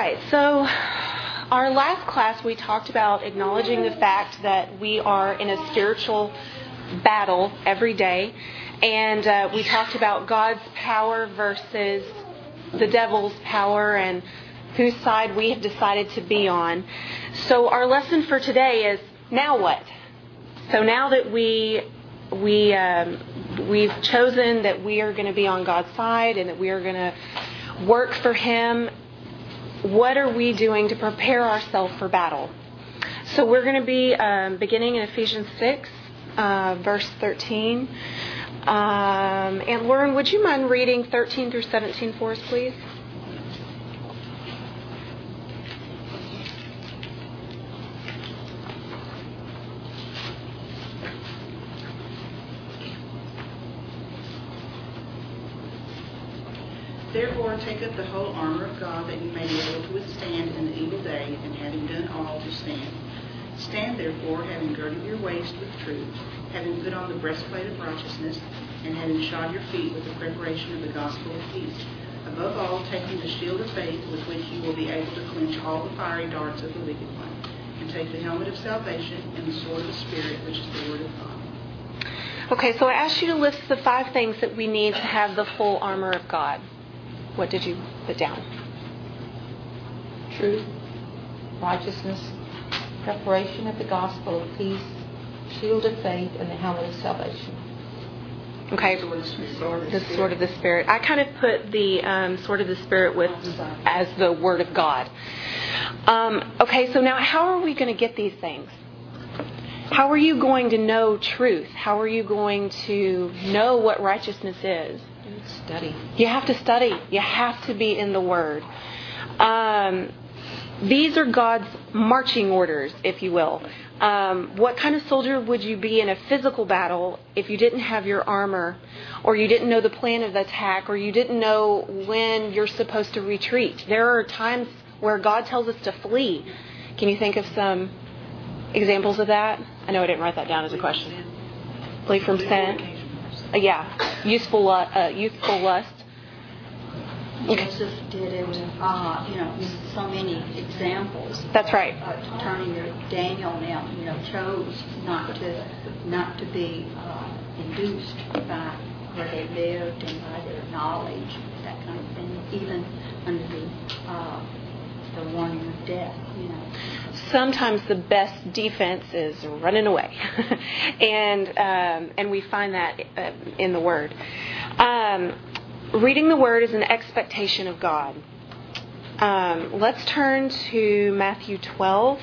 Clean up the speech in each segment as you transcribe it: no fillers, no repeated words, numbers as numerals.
right, so our last class we talked about acknowledging the fact that we are in a spiritual battle every day. And we talked about God's power versus the devil's power and whose side we have decided to be on. So our lesson for today is, now what? So now that we've chosen that we are going to be on God's side and that we are going to work for Him, what are we doing to prepare ourselves for battle? So we're going to be beginning in Ephesians 6, verse 13. And Lauren, would you mind reading 13 through 17 for us, please? Therefore, take up the whole armor of God, that you may be able to withstand in the evil day, and having done all, to stand. Stand therefore, having girded your waist with truth, having put on the breastplate of righteousness, and having shod your feet with the preparation of the gospel of peace. Above all, taking the shield of faith, with which you will be able to quench all the fiery darts of the wicked one, and take the helmet of salvation and the sword of the Spirit, which is the word of God. Okay, so I asked you to list the 5 things that we need to have the full armor of God. What did you put down? Truth, righteousness, preparation of the gospel of peace, shield of faith, and the helmet of salvation. Okay, the sword of the Spirit. I kind of put the sword of the Spirit as the Word of God. Okay, so now how are we going to get these things? How are you going to know truth? How are you going to know what righteousness is? Study. You have to study. You have to be in the Word. These are God's marching orders, if you will. What kind of soldier would you be in a physical battle if you didn't have your armor, or you didn't know the plan of the attack, or you didn't know when you're supposed to retreat? There are times where God tells us to flee. Can you think of some examples of that? I know I didn't write that down as a question. Flee from sin. Youthful lust. Joseph did it. So many examples. That's right. Turning your Daniel now, chose not to be induced by where they lived and by their knowledge, that kind of thing, even under the warning of death. Sometimes the best defense is running away, and we find that in the Word. Reading the Word is an expectation of God. Let's turn to Matthew 12.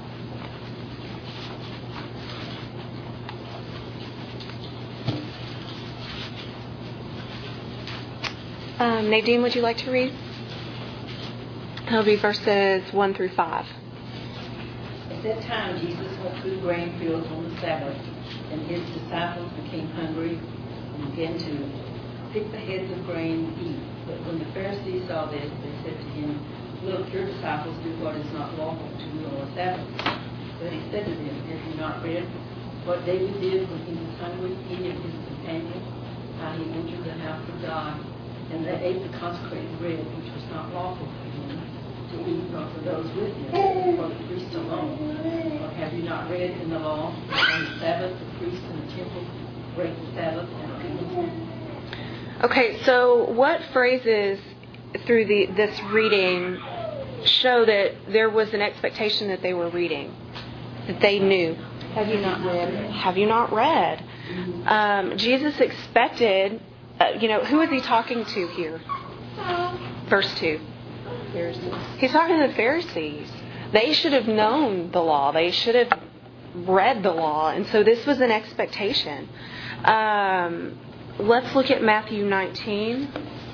Nadine, would you like to read? That'll be verses 1 through 5. At that time, Jesus went through the grain fields on the Sabbath, and his disciples became hungry and began to pick the heads of grain and eat. But when the Pharisees saw this, they said to him, "Look, your disciples do what is not lawful to do on the Sabbath." But he said to them, "Have you not read what David did when he was hungry, he and his companions, how he entered the house of God, and they ate the consecrated bread, which was not lawful for him to eat, nor for those with him, for the priest alone? Or have you not read in the law that on the Sabbath the priest in the temple break the Sabbath and cleanse it?" Okay, so what phrases through this reading show that there was an expectation that they were reading, that they knew? Have you not read? Have you not read? Jesus expected, who is he talking to here? Verse 2. Pharisees. He's talking to the Pharisees. They should have known the law. They should have read the law. And so this was an expectation. Let's look at Matthew 19.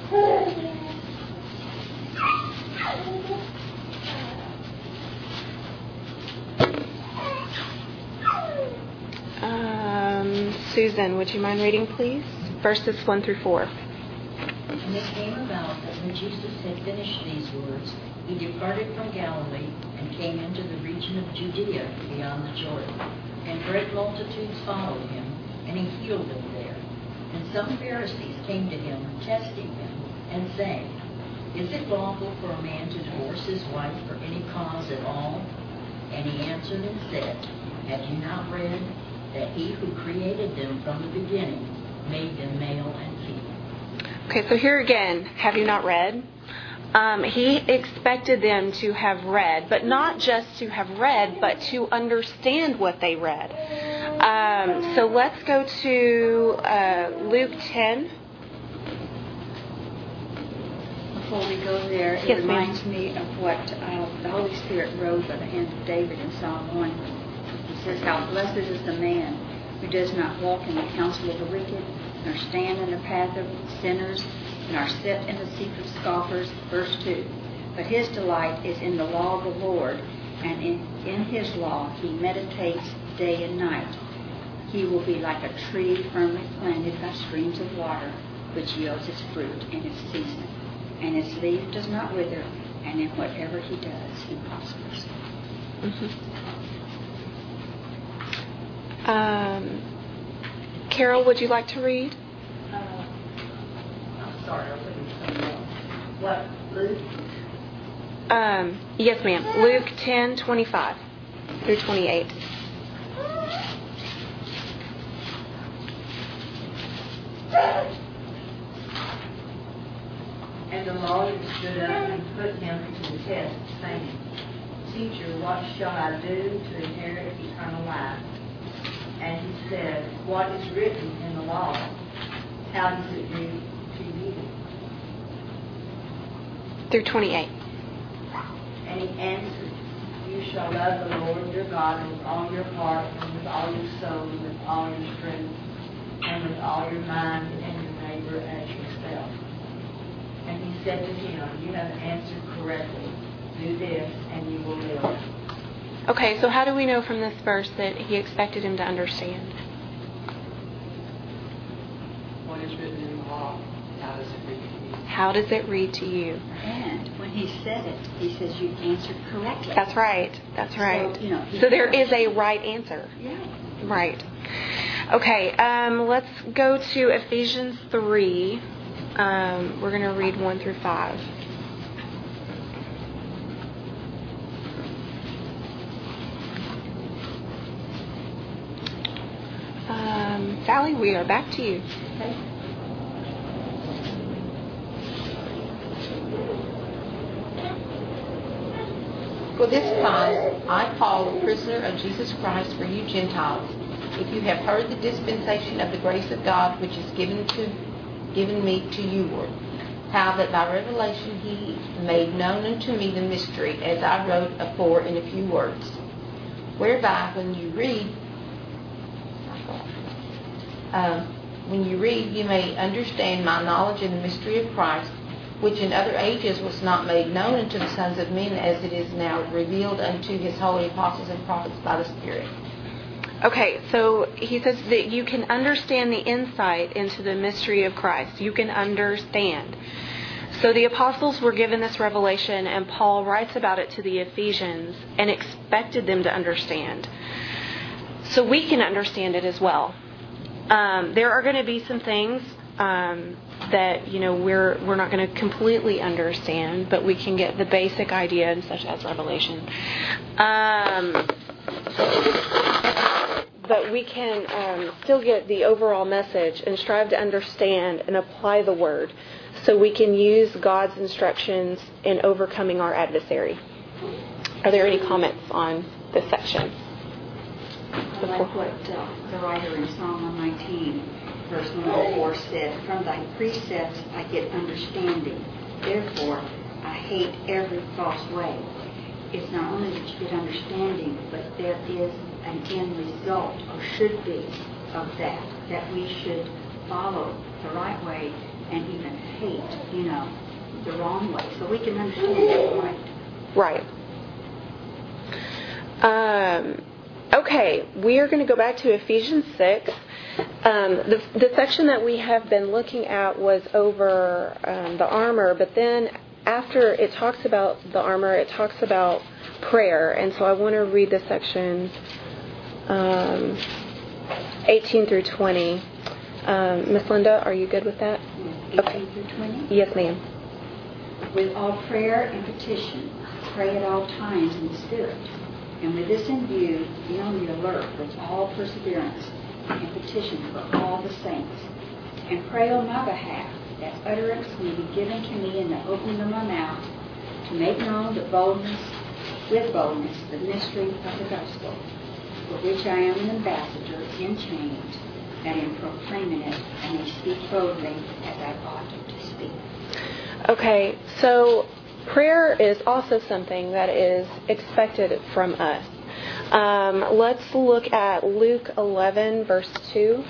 Susan, would you mind reading, please? Verses 1 through 4. And it came about that when Jesus had finished these words, he departed from Galilee and came into the region of Judea beyond the Jordan. And great multitudes followed him, and he healed them there. And some Pharisees came to him, testing him, and saying, Is it lawful for a man to divorce his wife for any cause at all? And he answered and said, Have you not read that he who created them from the beginning made them male and female? Okay, so here again, have you not read? He expected them to have read, but not just to have read, but to understand what they read. So let's go to Luke 10. Before we go there, it reminds me of what the Holy Spirit wrote by the hand of David in Psalm 1. He says, How blessed is the man who does not walk in the counsel of the wicked, nor stand in the path of sinners, nor sit in the seat of scoffers. Verse 2. But his delight is in the law of the Lord, and in his law he meditates day and night. He will be like a tree firmly planted by streams of water, which yields its fruit in its season. And its leaf does not wither, and in whatever he does, he prospers. Carol, would you like to read? I'm sorry, I was looking for something else. What, Luke? Yes, ma'am. Luke 10:25 through 28. And the lawyer stood up and put him to the test, saying, Teacher, what shall I do to inherit eternal life? And he said, What is written in the law? How does it read to you? Through 28. And he answered, You shall love the Lord your God with all your heart, and with all your soul, and with all your strength, and with all your mind, and your neighbor as yourself. And he said to him, You have answered correctly. Do this, and you will live. Okay, so how do we know from this verse that he expected him to understand? What is written in the law? How does it read to you? How does it read to you? And when he said it, he says you answered correctly. That's right. That's right. So, so there is a right answer. Yeah. Right. Okay, let's go to Ephesians 3. We're going to read 1 through 5. Sally, we are back to you. Okay. For this cause, I, Paul, a prisoner of Jesus Christ for you Gentiles, if you have heard the dispensation of the grace of God which is given me to you, Lord, how that by revelation he made known unto me the mystery, as I wrote afore in a few words, whereby when you read, you may understand my knowledge in the mystery of Christ, which in other ages was not made known unto the sons of men, as it is now revealed unto his holy apostles and prophets by the Spirit. Okay, so he says that you can understand the insight into the mystery of Christ. You can understand. So the apostles were given this revelation, and Paul writes about it to the Ephesians and expected them to understand. So we can understand it as well. There are going to be some things that we're not going to completely understand, but we can get the basic idea, such as Revelation. But we can still get the overall message and strive to understand and apply the Word, so we can use God's instructions in overcoming our adversary. Are there any comments on this section? I like what the writer in Psalm 119, verse 104 said, From thy precepts I get understanding. Therefore, I hate every false way. It's not only that you get understanding, but there is an end result, or should be, of that we should follow the right way and even hate, the wrong way. So we can understand it right. Right. Okay, we are going to go back to Ephesians 6. The section that we have been looking at was over the armor, but then after it talks about the armor, it talks about prayer. And so I want to read the sections 18 through 20. Miss Linda, are you good with that? 18 through 20? Yes, ma'am. With all prayer and petition, pray at all times in the Spirit. And with this in view, be on the alert with all perseverance and petition for all the saints. And pray on my behalf that utterance may be given to me in the opening of my mouth to make known with boldness, the mystery of the gospel, for which I am an ambassador in chains, and in proclaiming it, and may speak boldly as I ought to speak. Okay, so prayer is also something that is expected from us. Let's look at Luke 11, verse 2.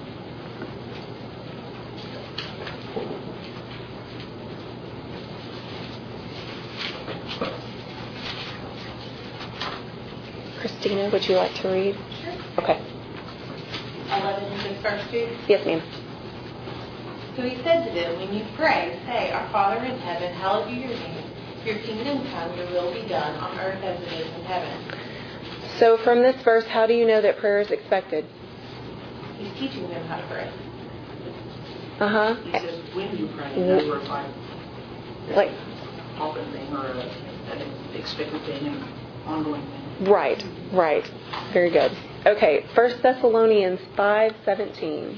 Christina, would you like to read? Sure. Okay. 11 is verse 2. Yes, ma'am. So he said to them, when you pray, say, Our Father in heaven, hallowed be your name. Your kingdom come, your will be done on earth as it is in heaven. So from this verse, how do you know that prayer is expected? He's teaching them how to pray. Uh-huh. He says when you pray, in other words, Like, often thing or an expected thing, an ongoing thing. right. Very good. Okay, 1 Thessalonians 5:17.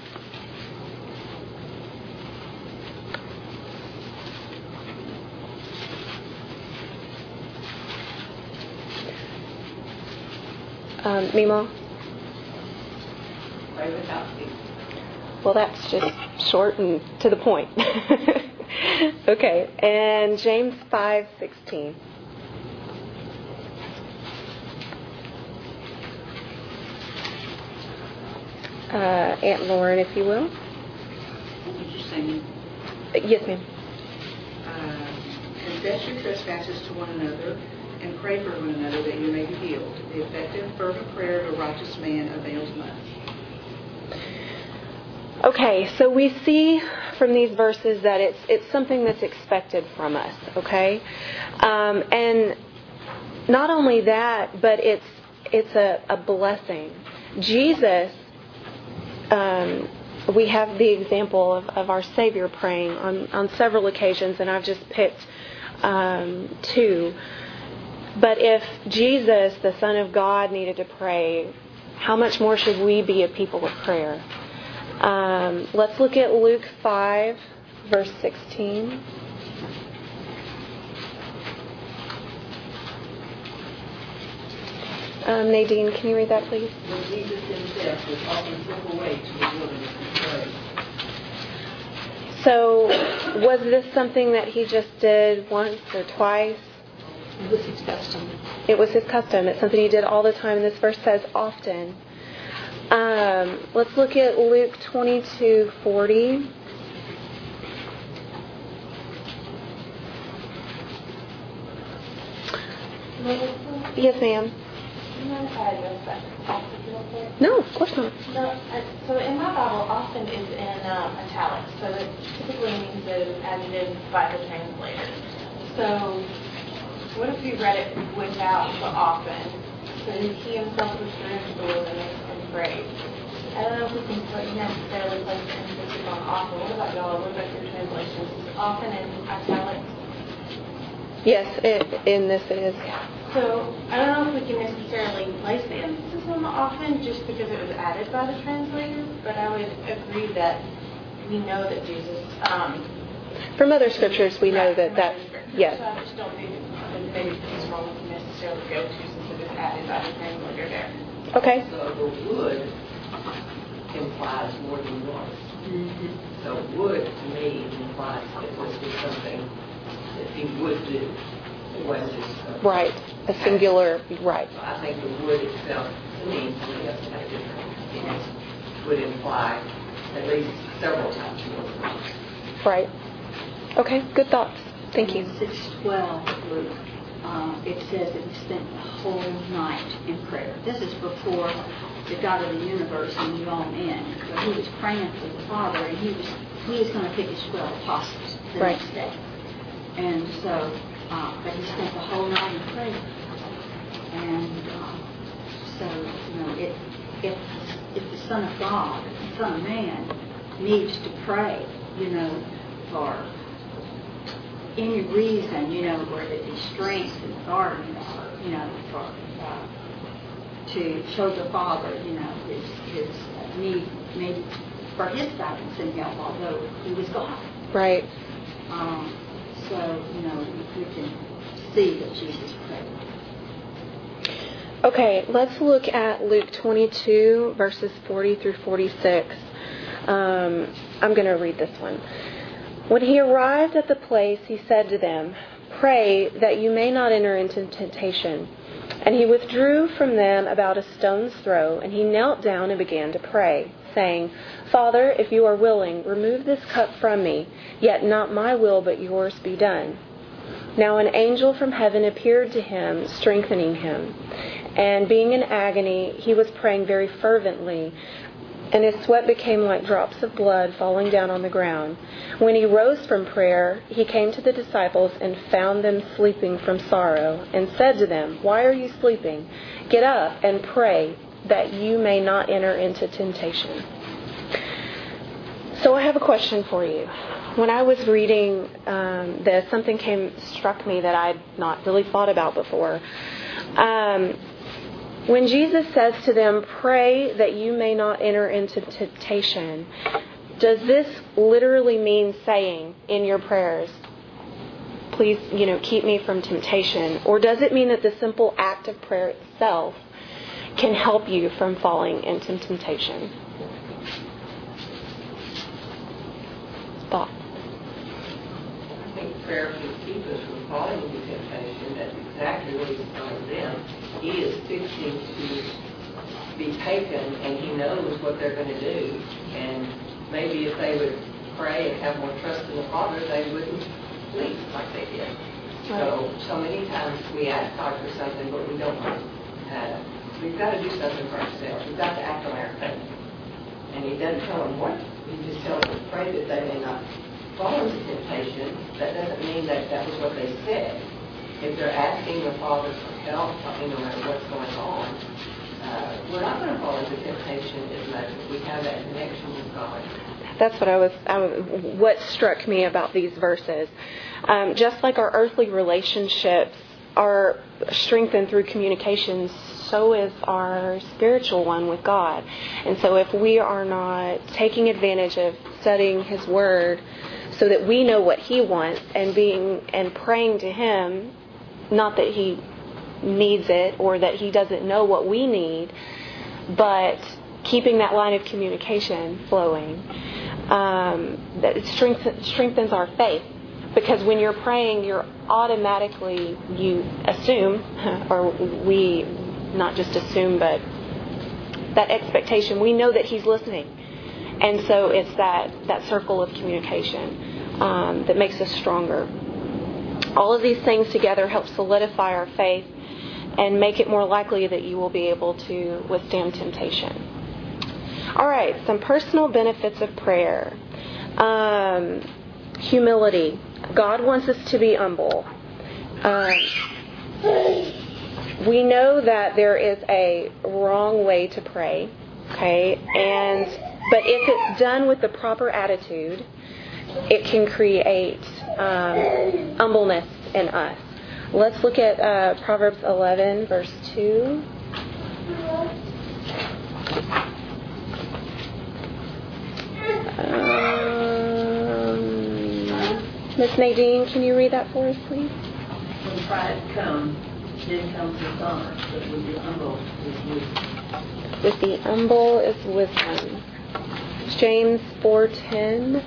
Mima? Pray without ceasing. Well, that's just short and to the point. Okay, and James 5:16. Aunt Lauren, if you will. Did you say Yes, ma'am. confess your trespasses to one another and pray for one another that you may be healed. The effective, fervent prayer of a righteous man avails much. Okay, so we see from these verses that it's something that's expected from us, okay? And not only that, but it's a blessing. Jesus, we have the example of our Savior praying on several occasions, and I've just picked two. But if Jesus, the Son of God, needed to pray, how much more should we be a people of prayer? Let's look at Luke 5, verse 16. Nadine, can you read that, please? When Jesus himself was often took away to the wilderness to pray. So, was this something that he just did once or twice? It was his custom. It was his custom. It's something he did all the time. And this verse says often. Let's look at Luke 22:40. Yes, ma'am. No, of course not. So in my Bible, often is in italics. So it typically means that it was added in by the translator. So what if we read it without the often? So he himself was through into the wilderness and prayed. I don't know if we can necessarily place the emphasis on often. What about y'all? What about your translations? Is often in italics? Yes, in this it is. So I don't know if we can necessarily place the emphasis on the often just because it was added by the translator, but I would agree that we know that Jesus. From other scriptures, we know that. Yes. So I just don't think maybe it's wrong to necessarily go to since it was added by the translator there. Okay. So the would implies more than once. Mm-hmm. So would to me implies that this was something that he would do. It wasn't just Right. A singular. Right. So I think the would itself to me has to have different meanings. Would imply at least several times more than once. Right. Okay. Good thoughts. Thank you. In 6:12, Luke, it says that he spent the whole night in prayer. This is before the God of the universe and you all men. So he was praying for the Father, and he was going to pick his 12 apostles the Right. next day. And so, but he spent the whole night in prayer. And so, if the Son of God, the Son of Man, needs to pray, for any reason, where there'd be strength and authority, for to show the Father, his need, maybe for his guidance and help, although he was God. Right. So, we can see that Jesus prayed. Okay, let's look at Luke 22, verses 40 through 46. I'm going to read this one. When he arrived at the place, he said to them, "Pray that you may not enter into temptation." And he withdrew from them about a stone's throw, and he knelt down and began to pray, saying, "Father, if you are willing, remove this cup from me, yet not my will but yours be done." Now an angel from heaven appeared to him, strengthening him. And being in agony, he was praying very fervently, and his sweat became like drops of blood falling down on the ground. When he rose from prayer, he came to the disciples and found them sleeping from sorrow, and said to them, "Why are you sleeping? Get up and pray, that you may not enter into temptation." So I have a question for you. When I was reading this, something struck me that I'd not really thought about before. When Jesus says to them, "Pray that you may not enter into temptation," does this literally mean saying in your prayers, "Please, keep me from temptation"? Or does it mean that the simple act of prayer itself can help you from falling into temptation? Thought? I think prayer can keep us from falling into temptation. That's exactly what he's telling them. He is fixing to be taken, and he knows what they're going to do. And maybe if they would pray and have more trust in the Father, they wouldn't sleep like they did. So many times we ask God for something, but we don't know. We've got to do something for ourselves. We've got to act on our faith. And he doesn't tell them what. He just tells them to pray that they may not fall into temptation. That doesn't mean that that was what they said. If they're asking the Father for help, no matter what's going on, we're not going to fall into temptation as much as we have that connection with God. That's what struck me about these verses. Just like our earthly relationships are strengthened through communication, so is our spiritual one with God. And so if we are not taking advantage of studying His Word so that we know what He wants and praying to Him, not that He needs it or that He doesn't know what we need, but keeping that line of communication flowing, that it strengthens our faith. Because when you're praying, you assume, or we not just assume, but that expectation, we know that He's listening. And so it's that circle of communication that makes us stronger. All of these things together help solidify our faith and make it more likely that you will be able to withstand temptation. All right, some personal benefits of prayer. Humility. God wants us to be humble. We know that there is a wrong way to pray, okay? But if it's done with the proper attitude, it can create humbleness in us. Let's look at Proverbs 11, verse 2. Miss Nadine, can you read that for us, please? When pride comes, then comes dishonor, but with the humble is wisdom. With the humble is wisdom. James 4:10.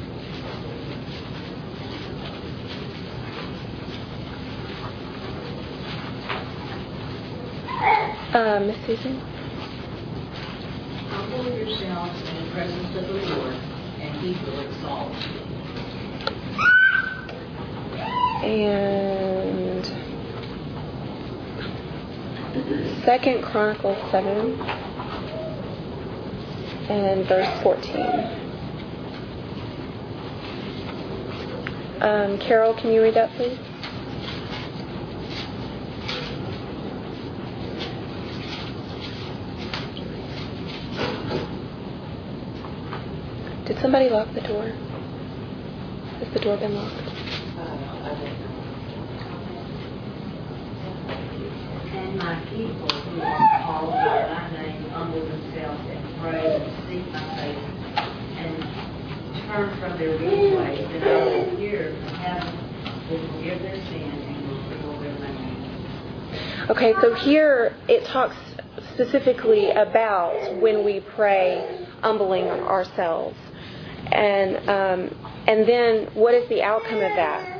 Miss Susan? Humble yourselves in the presence of the Lord, and He will exalt you. And 2 Chronicles 7 and verse 14. Carol, can you read that, please? Did somebody lock the door? Has the door been locked? And my people who are called by thy name humble themselves and pray and seek thy face and turn from their wicked ways, then I will hear from heaven, will forgive their sin, and will heal their land. Okay, so here it talks specifically about when we pray, humbling ourselves. And then what is the outcome of that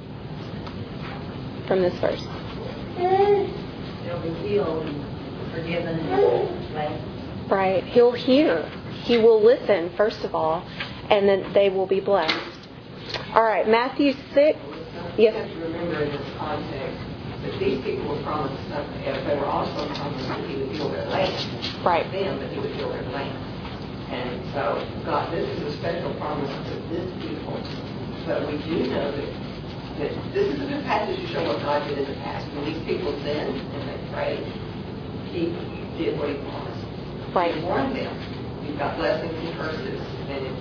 from this verse? They'll be healed and forgiven and blessed. Right. He'll hear. He will listen, first of all, and then they will be blessed. All right, Matthew 6. You have to remember in this context that these people were promised something. They were also promised that he would heal their land. Right. Them, that he would heal their land. And so, God, this is a special promise to this people. But we do know that this is a good passage to show what God did in the past. When these people sinned and they prayed, he did what he promised. Right. He warned them. You've got blessings and curses. And if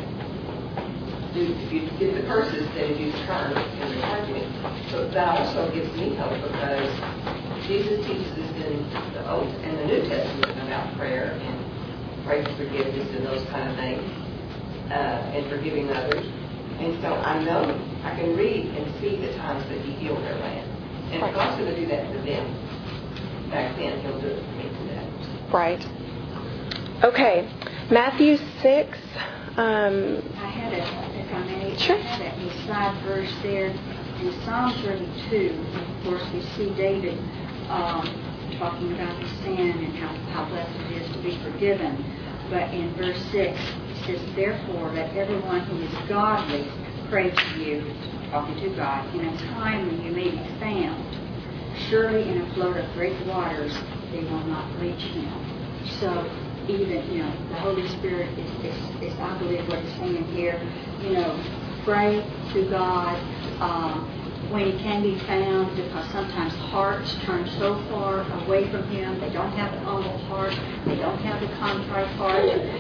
you give the curses, then you turn and return to me. So that also gives me hope, because Jesus teaches us in the Old and the New Testament about prayer and pray for forgiveness and those kind of things, and forgiving others. And so I know, I can read and see the times that he healed their land. And if God's going to do that for them back then, he'll do it for me today. Right. Okay, Matthew 6. I had if I may, Sure. I had a side verse there in Psalm 32. Of course, we see David talking about his sin and how blessed it is to be forgiven. But in verse 6, it says, therefore, let everyone who is godly pray to you, talking to God, in a time when you may be found. Surely in a flood of great waters, they will not reach him. So even, the Holy Spirit is I believe what it's saying here, pray to God when he can be found, because sometimes hearts turn so far away from him. They don't have the humble heart. They don't have the contrite heart.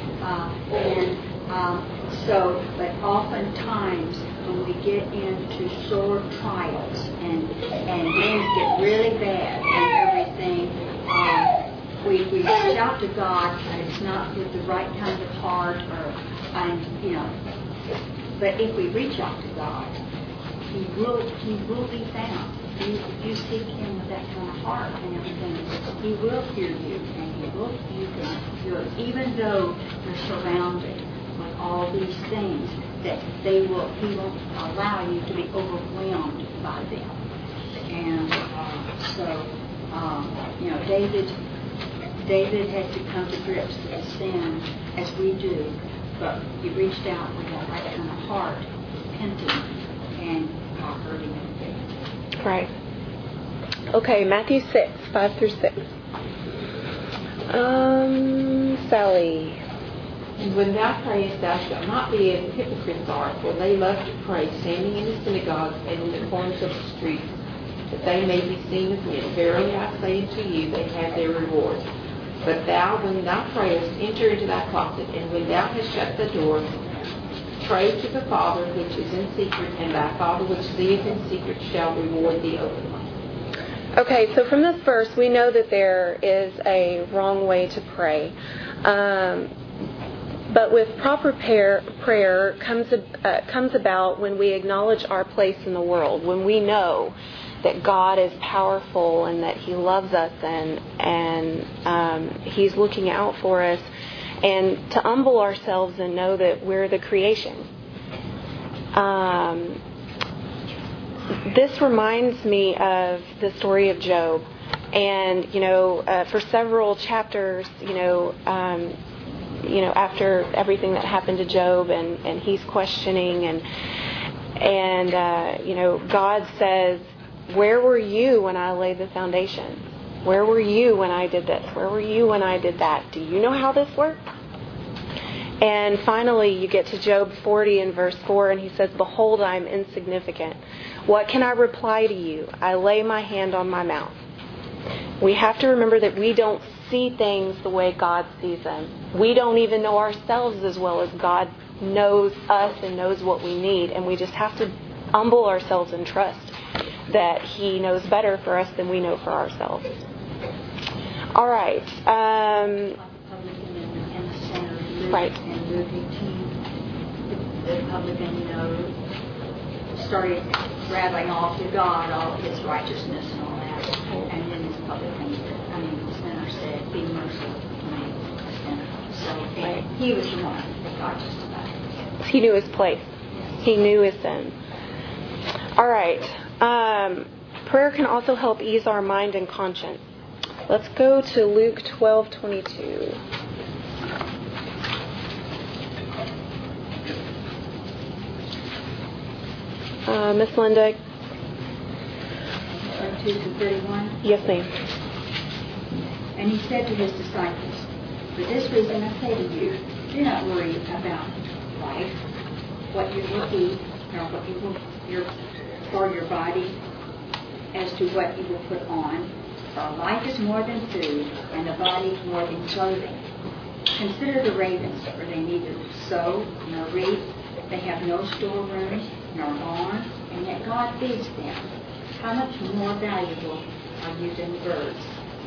But oftentimes when we get into sore trials and things get really bad and everything, we shout to God, and it's not with the right kind of heart, but if we reach out to God, He will be found. If you seek Him with that kind of heart and everything, He will hear you, and He will you can good, even though you're surrounded with all these things that He won't allow you to be overwhelmed by them. And David had to come to grips with his sin as we do, but he reached out with that right kind of heart, repenting, and God heard him in faith. Right. Okay, Matthew 6, 5 through 6. Sally. And when thou prayest, thou shalt not be as the hypocrites are, for they love to pray, standing in the synagogues and in the corners of the streets, that they may be seen of men. Verily I say unto you, they have their reward. But thou, when thou prayest, enter into thy closet, and when thou hast shut the door, pray to the Father which is in secret, and thy Father which seeth in secret shall reward thee openly. Okay, so from this verse, we know that there is a wrong way to pray. But with proper prayer comes about when we acknowledge our place in the world, when we know that God is powerful and that He loves us and He's looking out for us, and to humble ourselves and know that we're the creation. This reminds me of the story of Job, and for several chapters, after everything that happened to Job, and he's questioning, and God says, where were you when I laid the foundation? Where were you when I did this? Where were you when I did that? Do you know how this worked? And finally, you get to Job 40 and verse 4, and he says, behold, I am insignificant. What can I reply to you? I lay my hand on my mouth. We have to remember that we don't see things the way God sees them. We don't even know ourselves as well as God knows us and knows what we need. And we just have to humble ourselves and trust that He knows better for us than we know for ourselves. All right. Like the publican and the sinner. Right. And Luke 18, the publican, started rattling off to God all his righteousness and all that. And then this the sinner said, be merciful to me, a sinner. So and he was the one that got justified. He knew his place. He knew his sin. All right. Prayer can also help ease our mind and conscience. Let's go to Luke 12:22. Miss Linda. 22 to 31. Yes, ma'am. And he said to his disciples, for this reason I say to you, do not worry about life, what you will eat, nor what you will for your body, as to what you will put on. For life is more than food, and the body more than clothing. Consider the ravens, for they neither sow nor reap, they have no storerooms nor barns, and yet God feeds them. How much more valuable are you than birds?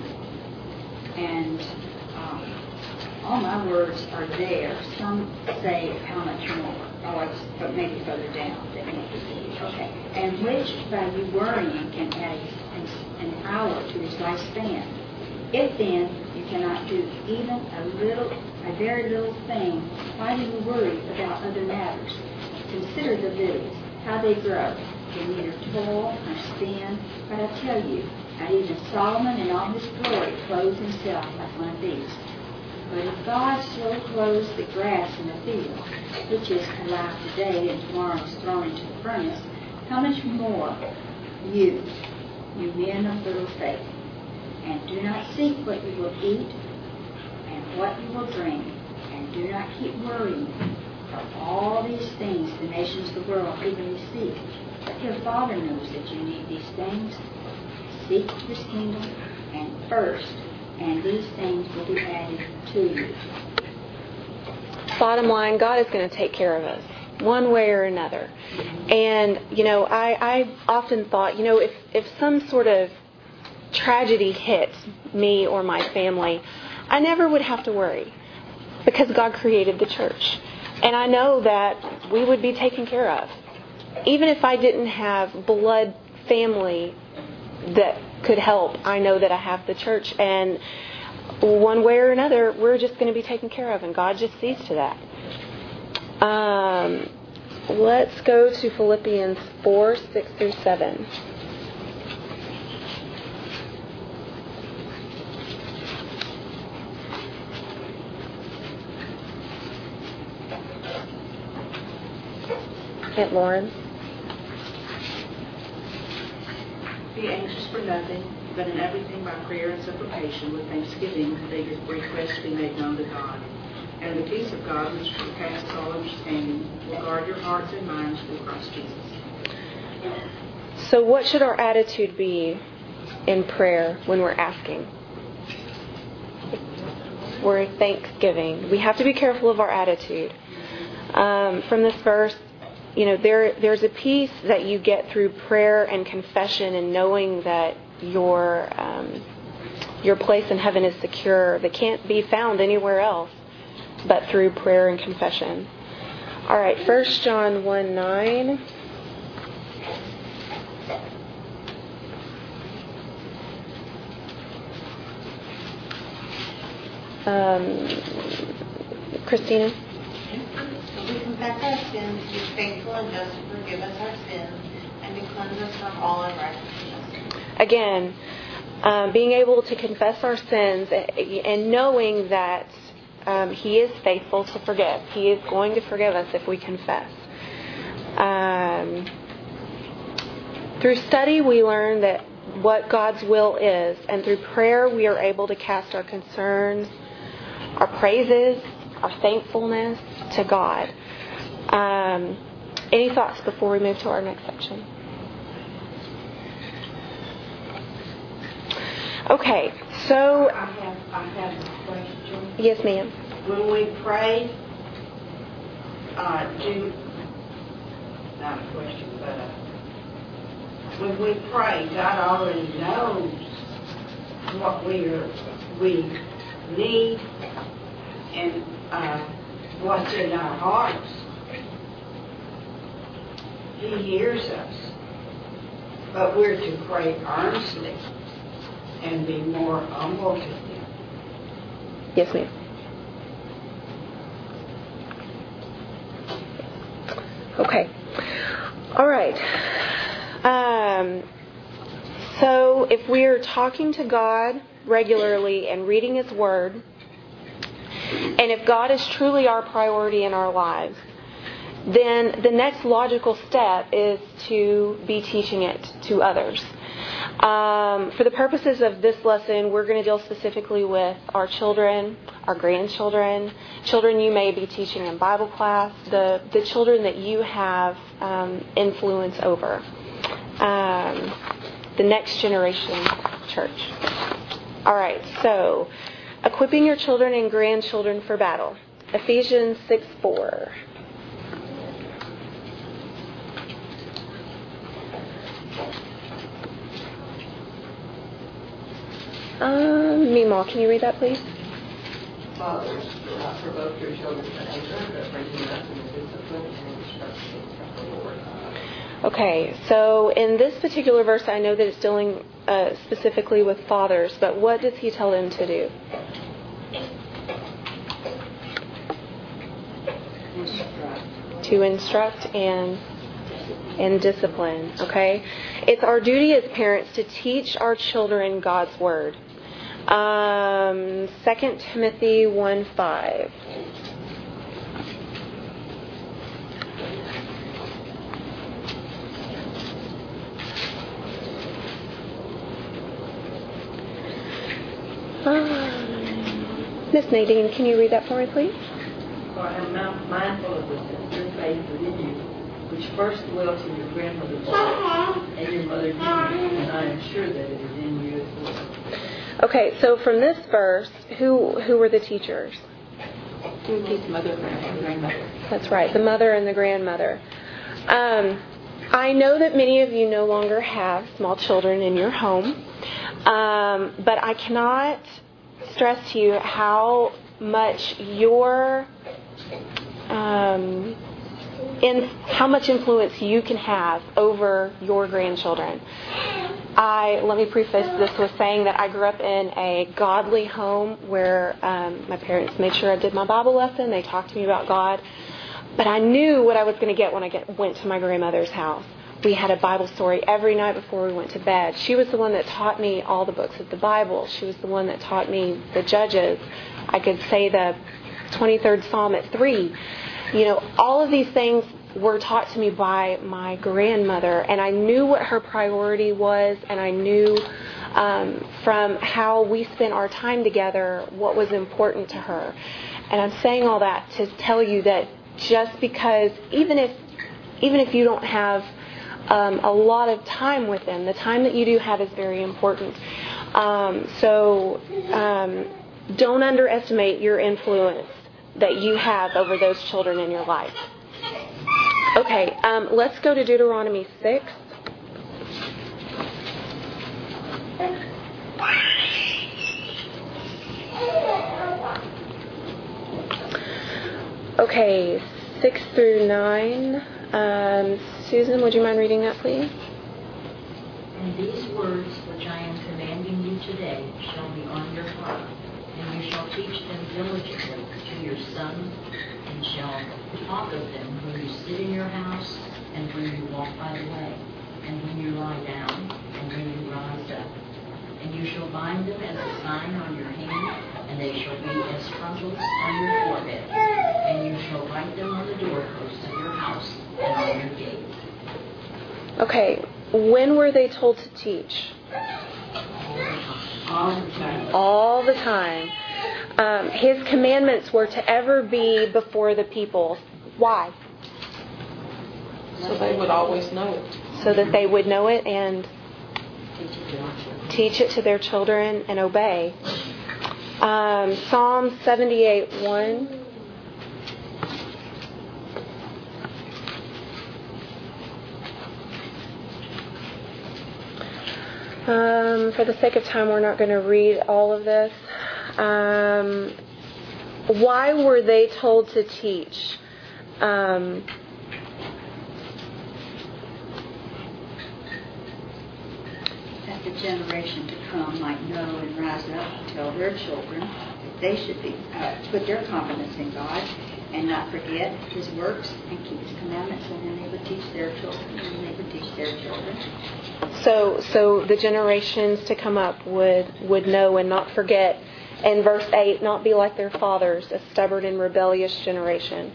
And all my words are there. Some say how much more. Oh, it's maybe further down. Okay. And which by you worrying can add an hour to his lifespan? If then you cannot do even a very little thing, why do you worry about other matters? Consider the lilies, how they grow. They neither toil nor spin. But I tell you, not even Solomon in all his glory clothes himself like one of these. But if God so clothes the grass in the field, which is alive today and tomorrow is thrown into the furnace, how much more you men of little faith? And do not seek what you will eat and what you will drink, and do not keep worrying. For all these things the nations of the world eagerly seek. But your Father knows that you need these things. Seek His kingdom and these things will be added to you. Bottom line, God is going to take care of us one way or another. And, I often thought, if some sort of tragedy hits me or my family, I never would have to worry because God created the church. And I know that we would be taken care of. Even if I didn't have blood family that could help, I know that I have the church. And one way or another, we're just going to be taken care of. And God just sees to that. Let's go to Philippians 4:6-7. Aunt Lauren. Be anxious for nothing, but in everything by prayer and supplication with thanksgiving, that your requests be made known to God. And the peace of God, which surpasses all understanding, will guard your hearts and minds through Christ Jesus. So what should our attitude be in prayer when we're asking? We're thanksgiving. We have to be careful of our attitude. From this verse, there's a peace that you get through prayer and confession and knowing that your place in heaven is secure, that can't be found anywhere else but through prayer and confession. All right, 1 John 1:9. Christina? We confess our sins, He is faithful and just to forgive us our sins and to cleanse us from all unrighteousness. Again, being able to confess our sins and knowing that He is faithful to forgive. He is going to forgive us if we confess. Through study, we learn that what God's will is, and through prayer, we are able to cast our concerns, our praises, our thankfulness to God. Any thoughts before we move to our next section? Okay, so I have a question. yes, ma'am. When we pray, not a question, but when we pray, God already knows what we're we need and what's in our hearts. He hears us. But we're to pray earnestly and be more humble to Him. Yes, ma'am. Okay. All right. So if we're talking to God regularly and reading His Word, and if God is truly our priority in our lives, then the next logical step is to be teaching it to others. For the purposes of this lesson, we're going to deal specifically with our children, our grandchildren, children you may be teaching in Bible class, the children that you have influence over, the next generation church. All right, so equipping your children and grandchildren for battle. Ephesians 6:4. Meemaw, can you read that, please? Fathers, do not provoke your children to anger, but bring them up in the discipline and instruction of the Lord. Okay, so in this particular verse, I know that it's dealing specifically with fathers, but what does he tell them to do? To instruct and discipline, okay? It's our duty as parents to teach our children God's Word. 2 Timothy 1:5. Miss Nadine, can you read that for me, please? For I am mindful of the sincere faith within you, which first dwelt in your grandmother's heart and your mother Mary, and I am sure that it is in you as well. Okay, so from this verse, who were the teachers? Timothy's mother and grandmother. That's right, the mother and the grandmother. I know that many of you no longer have small children in your home, but I cannot stress to you how much how much influence you can have over your grandchildren. Let me preface this with saying that I grew up in a godly home where my parents made sure I did my Bible lesson. They talked to me about God. But I knew what I was going to get when I went to my grandmother's house. We had a Bible story every night before we went to bed. She was the one that taught me all the books of the Bible. She was the one that taught me the Judges. I could say the 23rd Psalm at 3. You know, all of these things were taught to me by my grandmother, and I knew what her priority was, and I knew from how we spent our time together what was important to her. And I'm saying all that to tell you that just because, even if you don't have a lot of time with them, the time that you do have is very important. So don't underestimate your influence that you have over those children in your life. Okay, let's go to Deuteronomy 6. Okay, 6 through 9. Susan, would you mind reading that, please? And these words which I am commanding you today shall be on your heart, and you shall teach them diligently to your sons, and shall talk of them when you sit in your house, and when you walk by the way, and when you lie down, and when you rise up. And you shall bind them as a sign on your hand, and they shall be as frontals on your forehead. And you shall write them on the doorposts of your house and on your gates. Okay, when were they told to teach? All the time. His commandments were to ever be before the people. Why? So they would always know it. So that they would know it and teach it to their children and obey. Psalm 78:1. For the sake of time, we're not going to read all of this. why were they told to teach? That the generation to come might know and rise up and tell their children that they should be put their confidence in God and not forget His works and keep His commandments, and then they would teach their children, and they would teach their children. So the generations to come up would know and not forget. In verse 8, not be like their fathers, a stubborn and rebellious generation.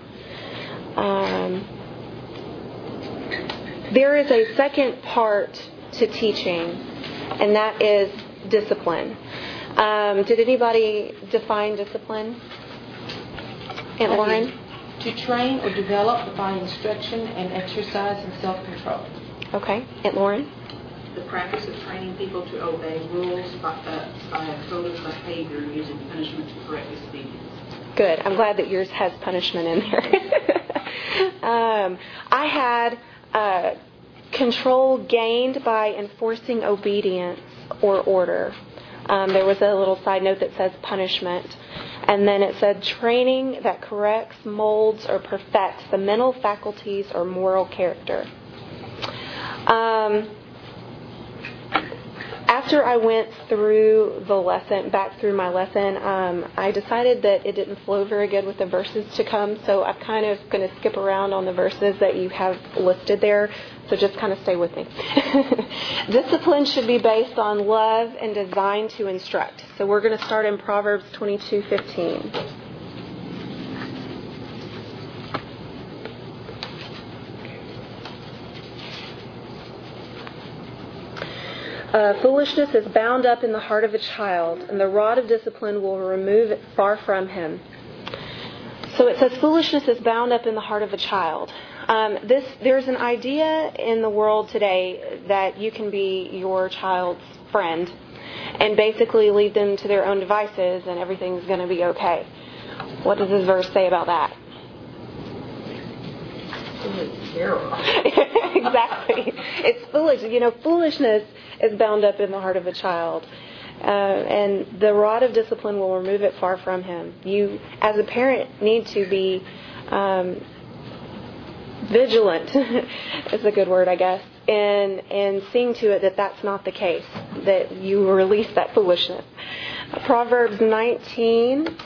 There is a second part to teaching, and that is discipline. Did anybody define discipline? Aunt Lauren? To train or develop by instruction and exercise and self-control. Okay. Aunt Lauren? The practice of training people to obey rules by a code of behavior using punishment to correct disobedience. Good. I'm glad that yours has punishment in there. I had control gained by enforcing obedience or order. There was a little side note that says punishment. And then it said training that corrects, molds, or perfects the mental faculties or moral character. After I went through the lesson, back through my lesson, I decided that it didn't flow very good with the verses to come, so I'm kind of going to skip around on the verses that you have listed there, so just kind of stay with me. Discipline should be based on love and designed to instruct. So we're going to start in Proverbs 22:15. Foolishness is bound up in the heart of a child, and the rod of discipline will remove it far from him. So it says foolishness is bound up in the heart of a child. There's an idea in the world today that you can be your child's friend and basically leave them to their own devices and everything's going to be okay. What does this verse say about that? Exactly. It's foolish. Foolishness is bound up in the heart of a child. And the rod of discipline will remove it far from him. You, as a parent, need to be vigilant, is a good word, I guess, and seeing to it that that's not the case, that you release that foolishness. Proverbs 19...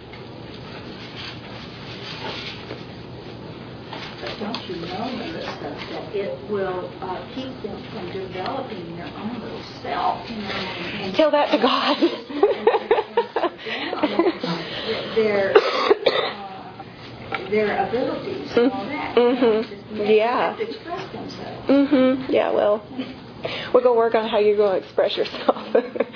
Don't you know, Melissa, that it will keep them from developing their own little self? And tell that to God. their abilities and all that. Mm-hmm. They Yeah. have to express themselves. Mm-hmm. Yeah, well, we're going to work on how you're going to express yourself.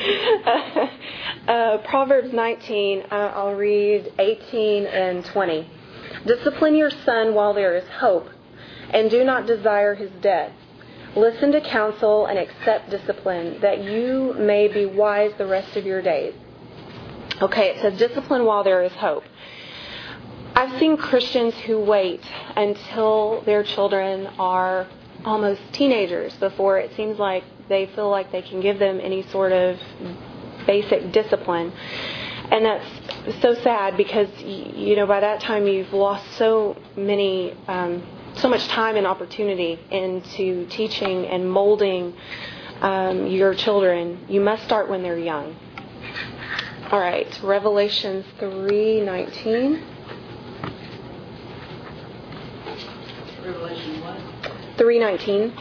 Proverbs 19, I'll read 18 and 20. Discipline your son while there is hope, and do not desire his death. Listen to counsel and accept discipline, that you may be wise the rest of your days. Okay, it says discipline while there is hope. I've seen Christians who wait until their children are almost teenagers before it seems like they feel like they can give them any sort of basic discipline. And that's so sad because, by that time you've lost so much time and opportunity into teaching and molding your children. You must start when they're young. All right, Revelations 3:19. Revelation what? 3:19.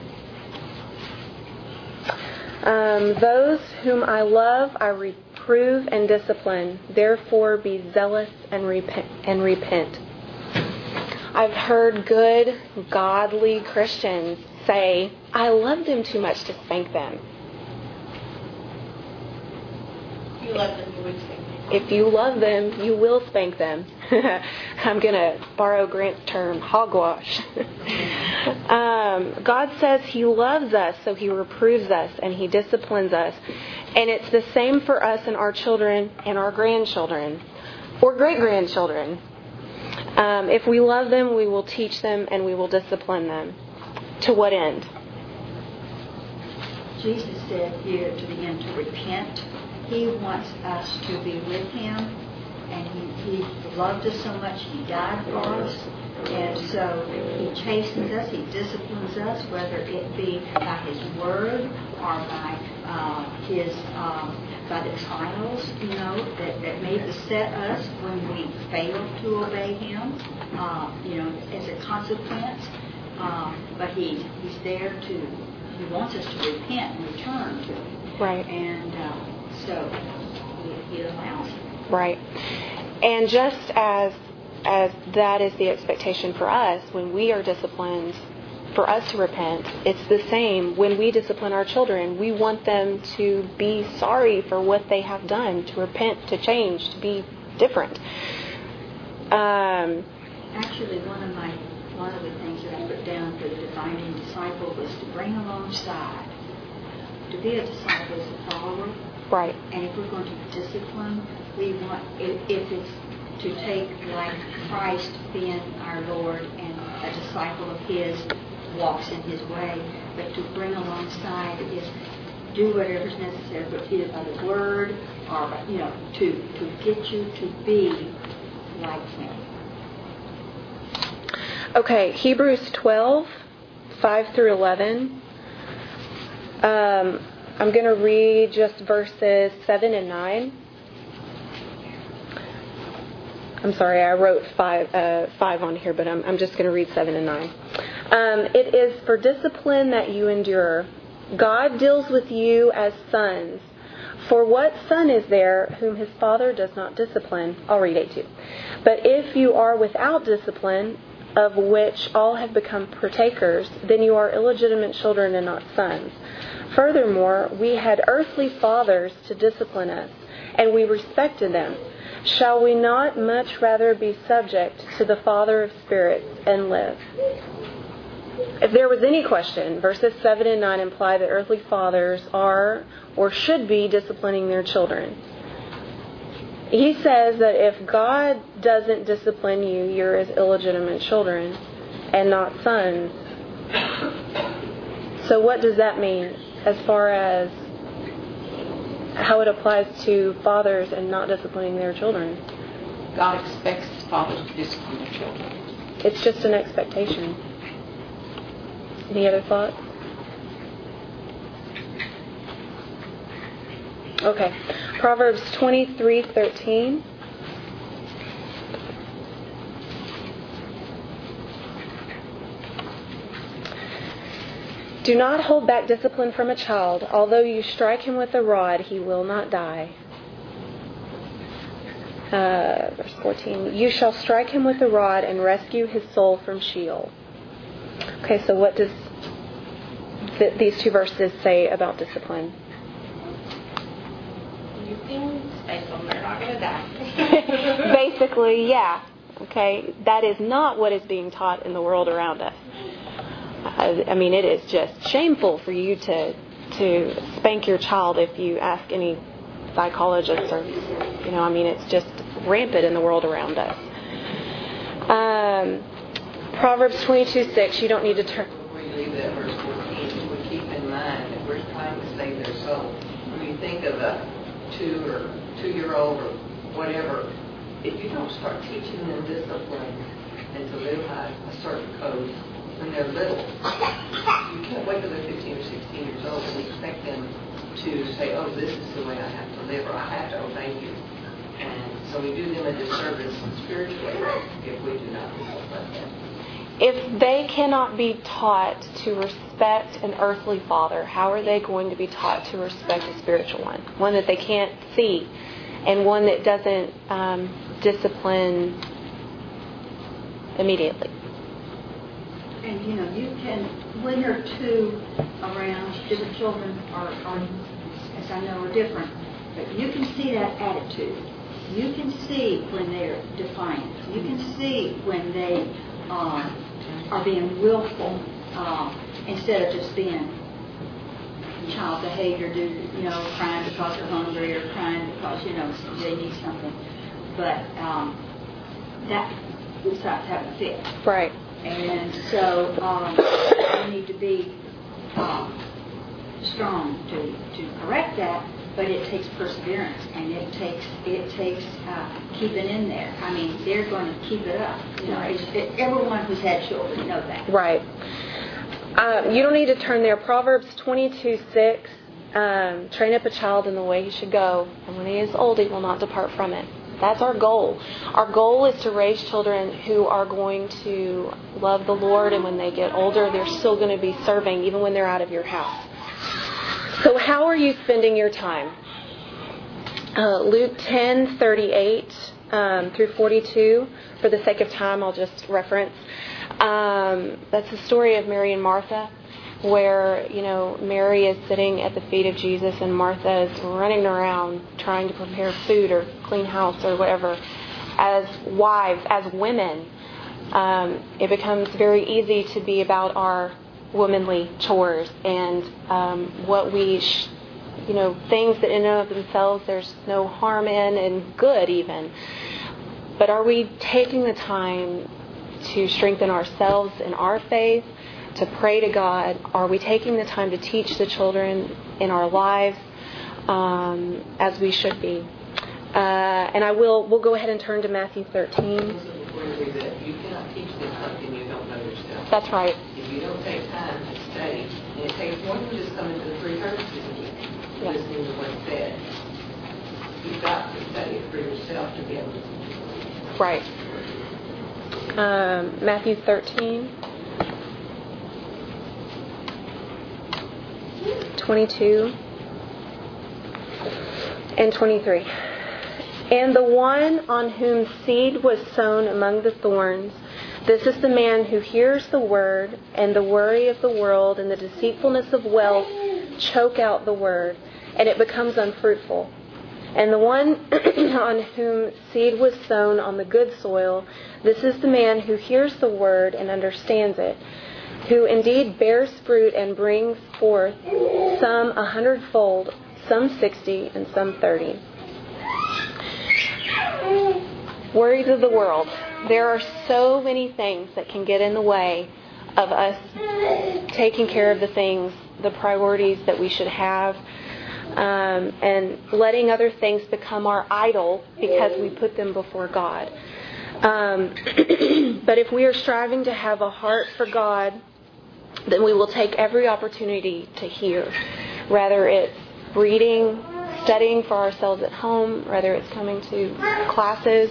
Those whom I love, I reprove and discipline. Therefore, be zealous and repent. I've heard good, godly Christians say, "I love them too much to spank them." If you love them, you would spank them. If you love them, you will spank them. I'm going to borrow Grant's term, hogwash. God says He loves us, so He reproves us and He disciplines us. And it's the same for us and our children and our grandchildren or great-grandchildren. If we love them, we will teach them and we will discipline them. To what end? Jesus said here to begin to repent He wants us to be with Him, and He loved us so much, He died for us. And so He chastens us, He disciplines us, whether it be by His Word or by by the trials, that may beset us when we fail to obey Him, as a consequence. But He's there He wants us to repent and return to Him. Right. And so He allows it. Right. And just as that is the expectation for us when we are disciplined, for us to repent, it's the same when we discipline our children. We want them to be sorry for what they have done, to repent, to change, to be different. Actually, one of the things that I put down for the defining disciple was to bring alongside. To be a disciple is a follower. Right. And if we're going to discipline, we want, if it's to take like Christ being our Lord and a disciple of His walks in His way, but to bring alongside is do whatever's necessary, but either by the Word or by, to get you to be like Him. Okay, Hebrews 12, 5 through 11. I'm going to read just verses 7 and 9. I'm sorry, I wrote 5 on here, but I'm just going to read 7 and 9. It is for discipline that you endure. God deals with you as sons. For what son is there whom his father does not discipline? I'll read 8 too. But if you are without discipline, of which all have become partakers, then you are illegitimate children and not sons. Furthermore, we had earthly fathers to discipline us, and we respected them. Shall we not much rather be subject to the Father of spirits and live? If there was any question, verses 7 and 9 imply that earthly fathers are or should be disciplining their children. He says that if God doesn't discipline you, you're as illegitimate children and not sons. So what does that mean as far as how it applies to fathers and not disciplining their children? God expects fathers to discipline their children. It's just an expectation. Any other thoughts? Okay. Proverbs 23:13. Do not hold back discipline from a child. Although you strike him with a rod, he will not die. Verse 14. You shall strike him with a rod and rescue his soul from Sheol. Okay, so what does these two verses say about discipline? You can spank them, they're not going to die. Basically, yeah. Okay, that is not what is being taught in the world around us. I mean, it is just shameful for you to spank your child if you ask any psychologist or, it's just rampant in the world around us. Proverbs 22:6, you don't need to turn. Before you leave that verse 14, we keep in mind that we're trying to save their soul. When you think of a 2-year-old or whatever, if you don't start teaching them discipline and to live by a certain code when they're little, you can't wait till they're 15 or 16 years old and expect them to say, oh, this is the way I have to live or I have to obey you. And so we do them a disservice spiritually if we do not discipline them. If they cannot be taught to respect an earthly father, how are they going to be taught to respect a spiritual one? One that they can't see and one that doesn't discipline immediately. And you can, when there are two around, different children are, as I know, are different, but you can see that attitude. You can see when they're defiant. You can see when they are being willful instead of just being child behavior, crying because they're hungry or crying because, they need something. But that will start to have a fit. Right. And so we need to be strong to correct that, but it takes perseverance, and it takes keeping in there. I mean, they're going to keep it up. You know, everyone who's had children knows that. Right. You don't need to turn there. Proverbs 22:6. Train up a child in the way he should go, and when he is old, he will not depart from it. That's our goal. Our goal is to raise children who are going to love the Lord, and when they get older, they're still going to be serving, even when they're out of your house. So how are you spending your time? Luke 10:38 through 42. For the sake of time, I'll just reference. That's the story of Mary and Martha, where, Mary is sitting at the feet of Jesus and Martha is running around trying to prepare food or clean house or whatever. As wives, as women, it becomes very easy to be about our womanly chores and what we, things that in and of themselves there's no harm in and good even. But are we taking the time to strengthen ourselves in our faith, to pray to God? Are we taking the time to teach the children in our lives as we should be? And we'll go ahead and turn to Matthew 13. You cannot teach them something you don't know yourself. That's right. If you don't take time to study, and it takes more than just coming to the 3 services and listening to what's said. You've got to study it for yourself to be able to teach it. Right. Matthew 13. 22 and 23. And the one on whom seed was sown among the thorns, this is the man who hears the word, and the worry of the world and the deceitfulness of wealth choke out the word, and it becomes unfruitful. And the one on whom seed was sown on the good soil, this is the man who hears the word and understands it, who indeed bears fruit and brings forth some 100-fold, some 60, and some 30. Worries of the world. There are so many things that can get in the way of us taking care of the things, the priorities that we should have, and letting other things become our idol because we put them before God. But if we are striving to have a heart for God, then we will take every opportunity to hear, whether it's reading, studying for ourselves at home, whether it's coming to classes,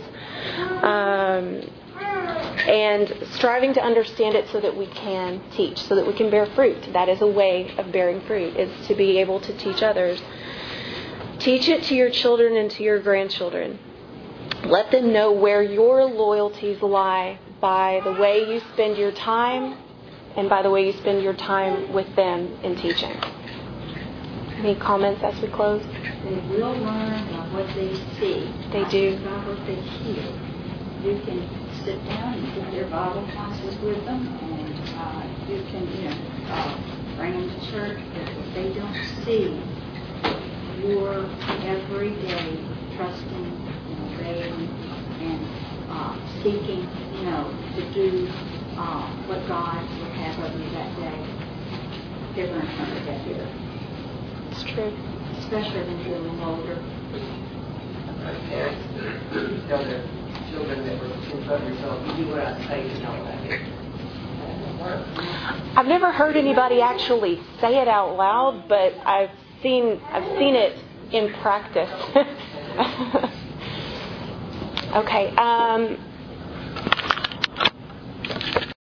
and striving to understand it so that we can teach, so that we can bear fruit. That is a way of bearing fruit, is to be able to teach others. Teach it to your children and to your grandchildren. Let them know where your loyalties lie by the way you spend your time and by the way you spend your time with them in teaching. Any comments as we close? They will learn by what they see. They do. By what they hear. You can sit down and get their Bible classes with them, and you can, bring them to church. But if they don't see your everyday trusting and obeying and seeking, to do what God would have of you that day, they're going to turn a deaf ear. It's true. Especially when you're a little older. Parents tell their children that were 12 years old, you do what I say, you know what I do. That doesn't work. I've never heard anybody actually say it out loud, but I've seen it in practice. Okay.